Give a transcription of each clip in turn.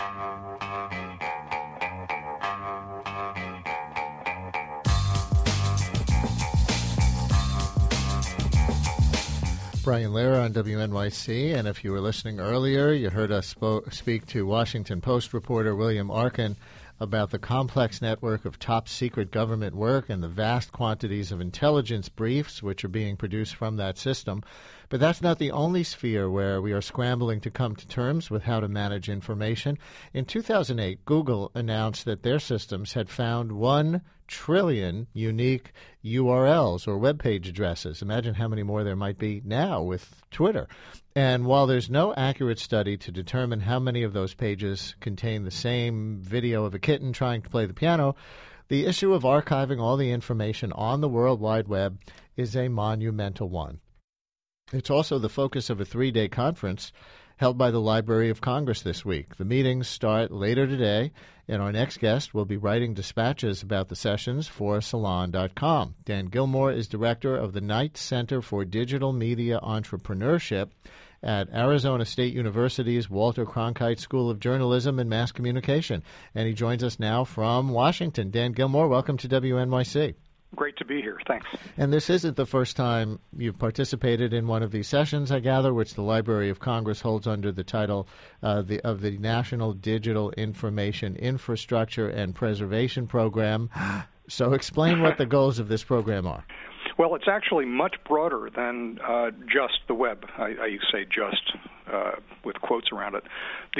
Brian Lehrer on WNYC, and if you were listening earlier, you heard us speak to Washington Post reporter William Arkin about the complex network of top-secret government work and the vast quantities of intelligence briefs which are being produced from that system. But that's not the only sphere where we are scrambling to come to terms with how to manage information. In 2008, Google announced that their systems had found 1 trillion unique URLs or web page addresses. Imagine how many more there might be now with Twitter. And while there's no accurate study to determine how many of those pages contain the same video of a kitten trying to play the piano, the issue of archiving all the information on the World Wide Web is a monumental one. It's also the focus of a 3-day conference held by the Library of Congress this week. The meetings start later today, and our next guest will be writing dispatches about the sessions for Salon.com. Dan Gilmore is director of the Knight Center for Digital Media Entrepreneurship at Arizona State University's Walter Cronkite School of Journalism and Mass Communication. And he joins us now from Washington. Dan Gilmore, welcome to WNYC. Great to be here. Thanks. And this isn't the first time you've participated in one of these sessions, I gather, which the Library of Congress holds under the title of the National Digital Information Infrastructure and Preservation Program. So explain what the goals of this program are. Well, it's actually much broader than just the web. I say just with quotes around it.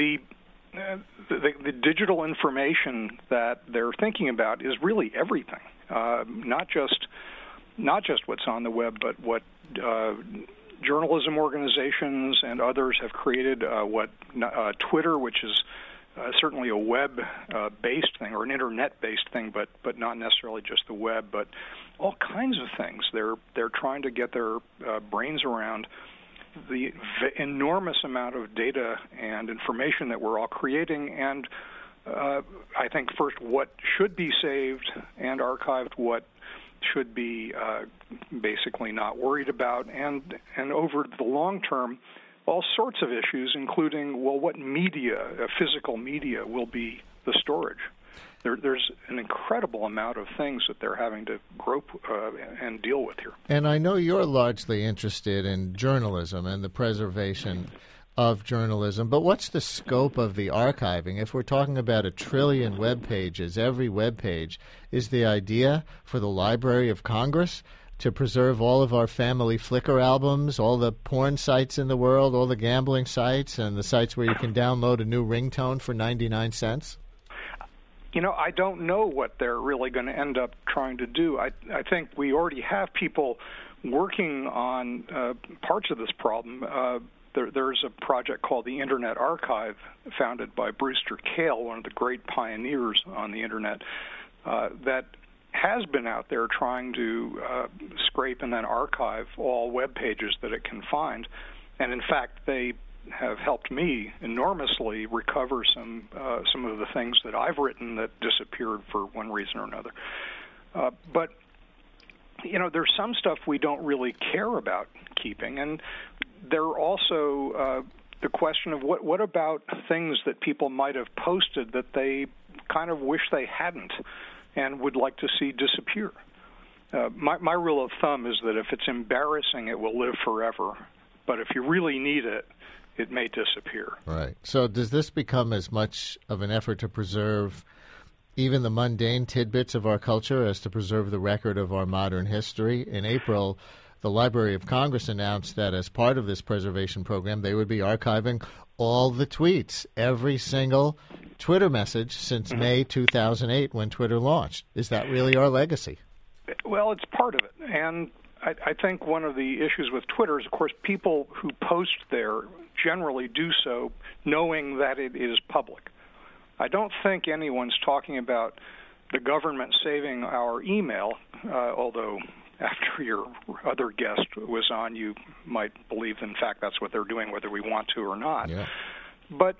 The digital information that they're thinking about is really everything. Not just what's on the web, but what journalism organizations and others have created. What Twitter, which is certainly a web-based thing or an internet-based thing, but not necessarily just the web, but all kinds of things. They're trying to get their brains around the enormous amount of data and information that we're all creating, and I think first what should be saved and archived, what should be basically not worried about, and over the long term, all sorts of issues, including, well, what media, physical media, will be the storage. There's an incredible amount of things that they're having to grope and deal with here. And I know you're largely interested in journalism and the preservation of journalism, but what's the scope of the archiving? If we're talking about 1 trillion web pages, every web page, is the idea for the Library of Congress to preserve all of our family Flickr albums, all the porn sites in the world, all the gambling sites, and the sites where you can download a new ringtone for 99 cents? You know, I don't know what they're really going to end up trying to do. I think we already have people working on parts of this problem. There's a project called the Internet Archive, founded by Brewster Kahle, one of the great pioneers on the Internet, that has been out there trying to scrape and then archive all web pages that it can find. And in fact, they have helped me enormously recover some of the things that I've written that disappeared for one reason or another. But you know, there's some stuff we don't really care about keeping, and there are also the question of what about things that people might have posted that they kind of wish they hadn't and would like to see disappear. My rule of thumb is that if it's embarrassing, it will live forever. But if you really need it, it may disappear. Right. So does this become as much of an effort to preserve even the mundane tidbits of our culture as to preserve the record of our modern history? In April, the Library of Congress announced that as part of this preservation program, they would be archiving all the tweets, every single Twitter message since May 2008 when Twitter launched. Is that really our legacy? Well, it's part of it. And I think one of the issues with Twitter is, of course, people who post there generally do so knowing that it is public. I don't think anyone's talking about the government saving our email, although after your other guest was on, you might believe, in fact, that's what they're doing, whether we want to or not. Yeah. But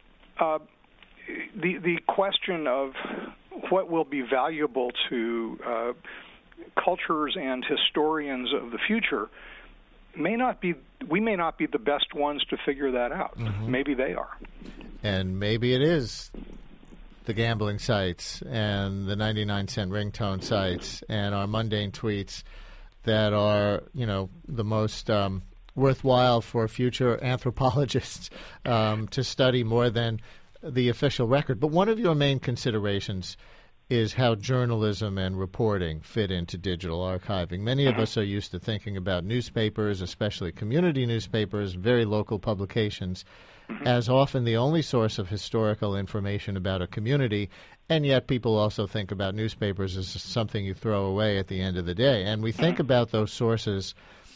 the question of what will be valuable to cultures and historians of the future we may not be the best ones to figure that out. Mm-hmm. Maybe they are. And maybe it is the gambling sites and the 99-cent ringtone sites and our mundane tweets that are, the most worthwhile for future anthropologists to study more than the official record. But one of your main considerations is how journalism and reporting fit into digital archiving. Many of us are used to thinking about newspapers, especially community newspapers, very local publications, as often the only source of historical information about a community, and yet people also think about newspapers as something you throw away at the end of the day. And we think about those sources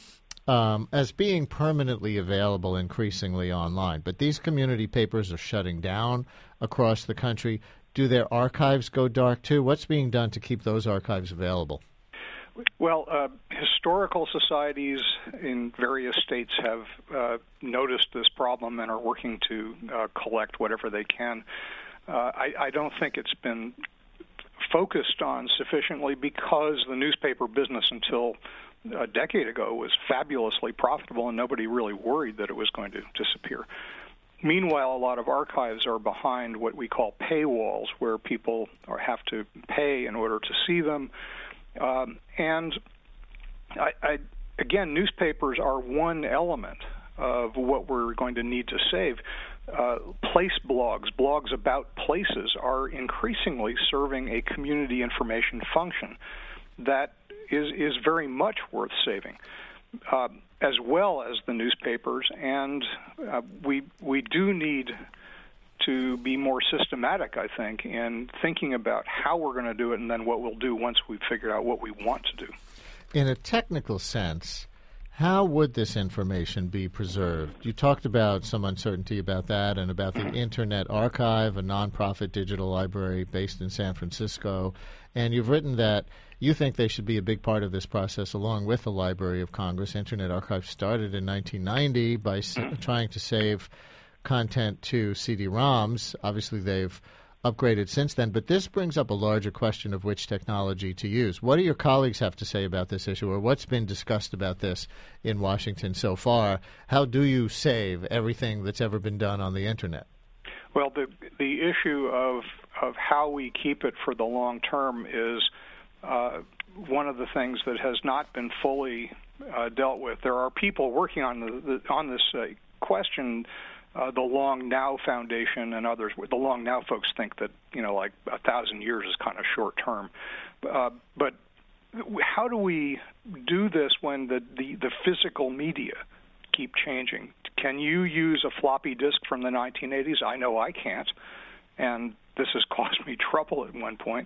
as being permanently available increasingly online. But these community papers are shutting down across the country. Do their archives go dark too? What's being done to keep those archives available? Well, historical societies in various states have noticed this problem and are working to collect whatever they can. I don't think it's been focused on sufficiently because the newspaper business until a decade ago was fabulously profitable and nobody really worried that it was going to disappear. Meanwhile, a lot of archives are behind what we call paywalls, where people have to pay in order to see them. And again, newspapers are one element of what we're going to need to save. Place blogs about places are increasingly serving a community information function that is very much worth saving, as well as the newspapers. And we do need to be more systematic, I think, in thinking about how we're going to do it and then what we'll do once we've figured out what we want to do. In a technical sense, how would this information be preserved? You talked about some uncertainty about that and about the Internet Archive, a nonprofit digital library based in San Francisco. And you've written that you think they should be a big part of this process along with the Library of Congress. Internet Archive started in 1990 by trying to save content to CD-ROMs. Obviously, they've upgraded since then. But this brings up a larger question of which technology to use. What do your colleagues have to say about this issue, or what's been discussed about this in Washington so far? How do you save everything that's ever been done on the Internet? Well, the issue of how we keep it for the long term is one of the things that has not been fully dealt with. There are people working on this question. The Long Now Foundation and others. The Long Now folks think that like 1,000 years is kind of short term. But how do we do this when the physical media keep changing? Can you use a floppy disk from the 1980s? I know I can't, and this has caused me trouble at one point.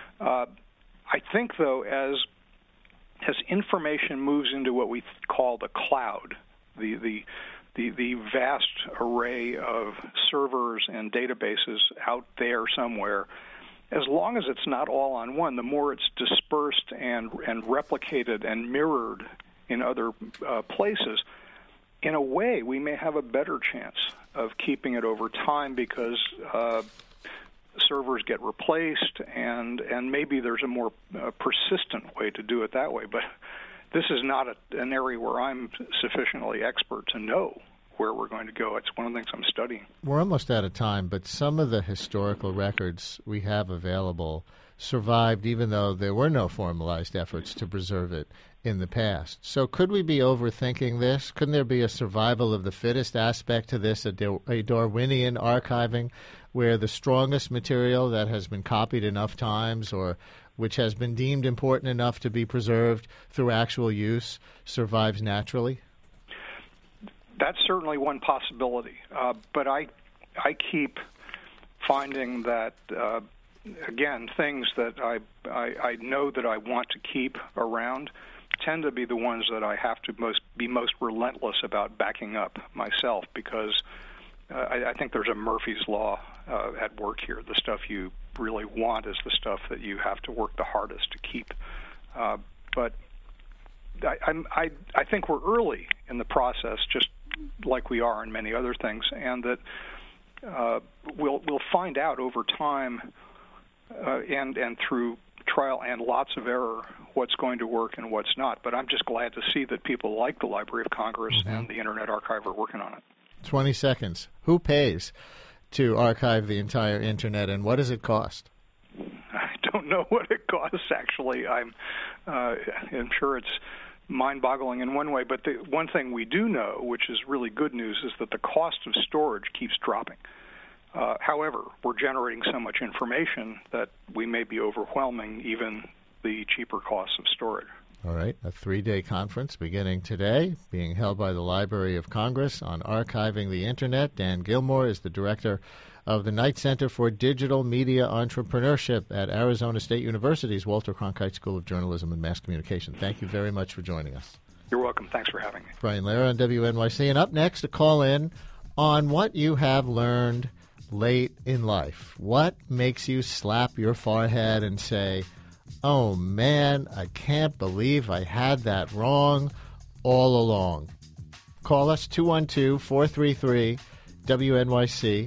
I think, though, as information moves into what we call the cloud, the vast array of servers and databases out there somewhere, as long as it's not all on one, the more it's dispersed and replicated and mirrored in other places, in a way, we may have a better chance of keeping it over time because servers get replaced and maybe there's a more persistent way to do it that way. But this is not an area where I'm sufficiently expert to know where we're going to go. It's one of the things I'm studying. We're almost out of time, but some of the historical records we have available survived even though there were no formalized efforts to preserve it in the past. So could we be overthinking this? Couldn't there be a survival of the fittest aspect to this, a Darwinian archiving, where the strongest material that has been copied enough times or which has been deemed important enough to be preserved through actual use survives naturally? That's certainly one possibility. But I keep finding that, again, things that I know that I want to keep around tend to be the ones that I have to be most relentless about backing up myself, because I think there's a Murphy's Law at work here. The stuff you really want is the stuff that you have to work the hardest to keep. But I think we're early in the process, just like we are in many other things, and that we'll find out over time and through trial and lots of error what's going to work and what's not. But I'm just glad to see that people like the Library of Congress and the Internet Archive are working on it. 20 seconds. Who pays to archive the entire Internet, and what does it cost? I don't know what it costs, actually. I'm sure it's mind-boggling in one way, but the one thing we do know, which is really good news, is that the cost of storage keeps dropping. However, we're generating so much information that we may be overwhelming even the cheaper costs of storage. All right, a 3-day conference beginning today, being held by the Library of Congress on archiving the Internet. Dan Gilmore is the director of the Knight Center for Digital Media Entrepreneurship at Arizona State University's Walter Cronkite School of Journalism and Mass Communication. Thank you very much for joining us. You're welcome. Thanks for having me. Brian Lehrer on WNYC. And up next, a call in on what you have learned late in life. What makes you slap your forehead and say, oh, man, I can't believe I had that wrong all along? Call us 212-433-WNYC,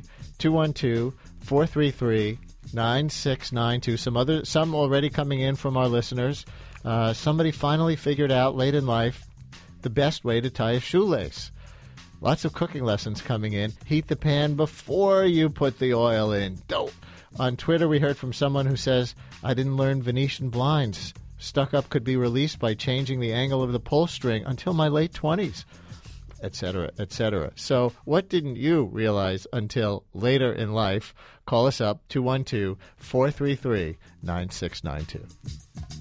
212-433-9692. Some already coming in from our listeners. Somebody finally figured out late in life the best way to tie a shoelace. Lots of cooking lessons coming in. Heat the pan before you put the oil in. Don't. On Twitter, we heard from someone who says, I didn't learn Venetian blinds. Stuck-up could be released by changing the angle of the pull string until my late 20s, etc., etc. So what didn't you realize until later in life? Call us up, 212-433-9692.